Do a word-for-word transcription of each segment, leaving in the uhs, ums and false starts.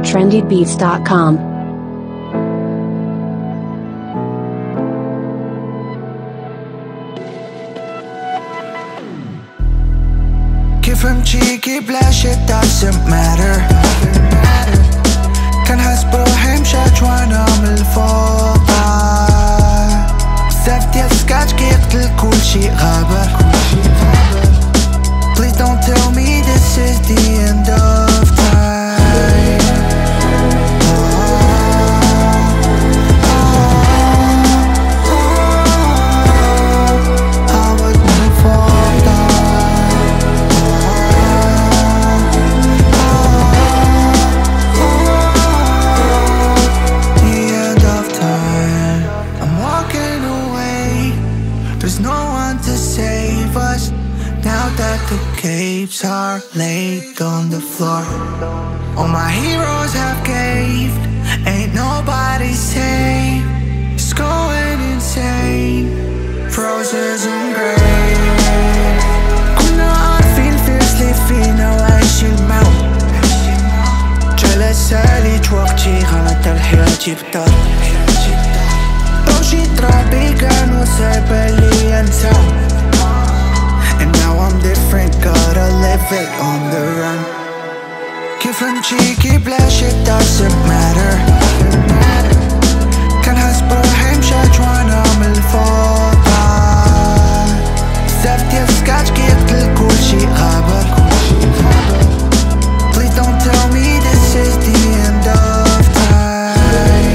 trendy beats dot com. كيف مشيكي بلا shit doesn't matter. كنحس بروحي مشات وانا من الفوضى. بزاف ديال السكات كيقتل كلشي غابة. Please don't tell me this is the end of time. The capes are laid on the floor. All my heroes have caved. Ain't nobody safe. It's going insane. Roses and graves. كنا عارفين fiercely فينا وعيش الموت. جلس عليك وقتي غدا الحياة بطل. لو شي ترابي كانوا سابالي انساو. And now I'm different, gotta live it on the run. كيف نمشيكي بلا shit doesn't matter. كنحس بروحي مشات وانا من الفوضى. بزاف ديال السكات كيقتل كلشي غابة. Please don't tell me this is the end of time.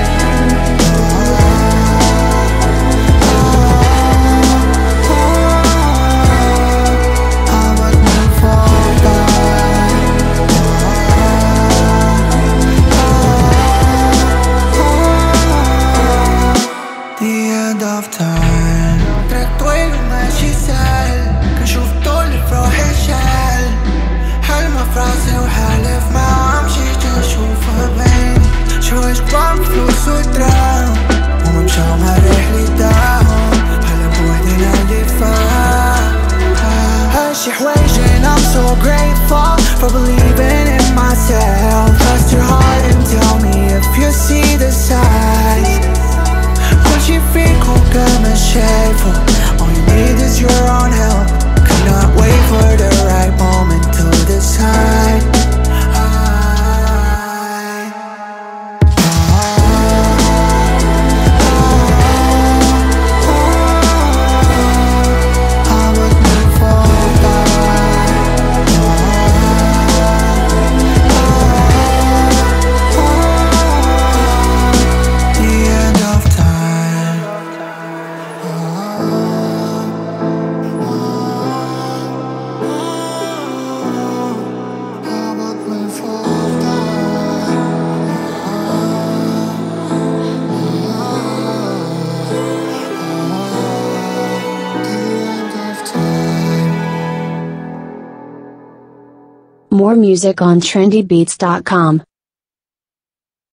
And I'm so grateful for believing in myself. Trust your heart and tell me if you see the signs. Push your feet, cook and shameful. All you need is your own help. Cannot wait for the right moment to decide. More music on trendy beats dot com.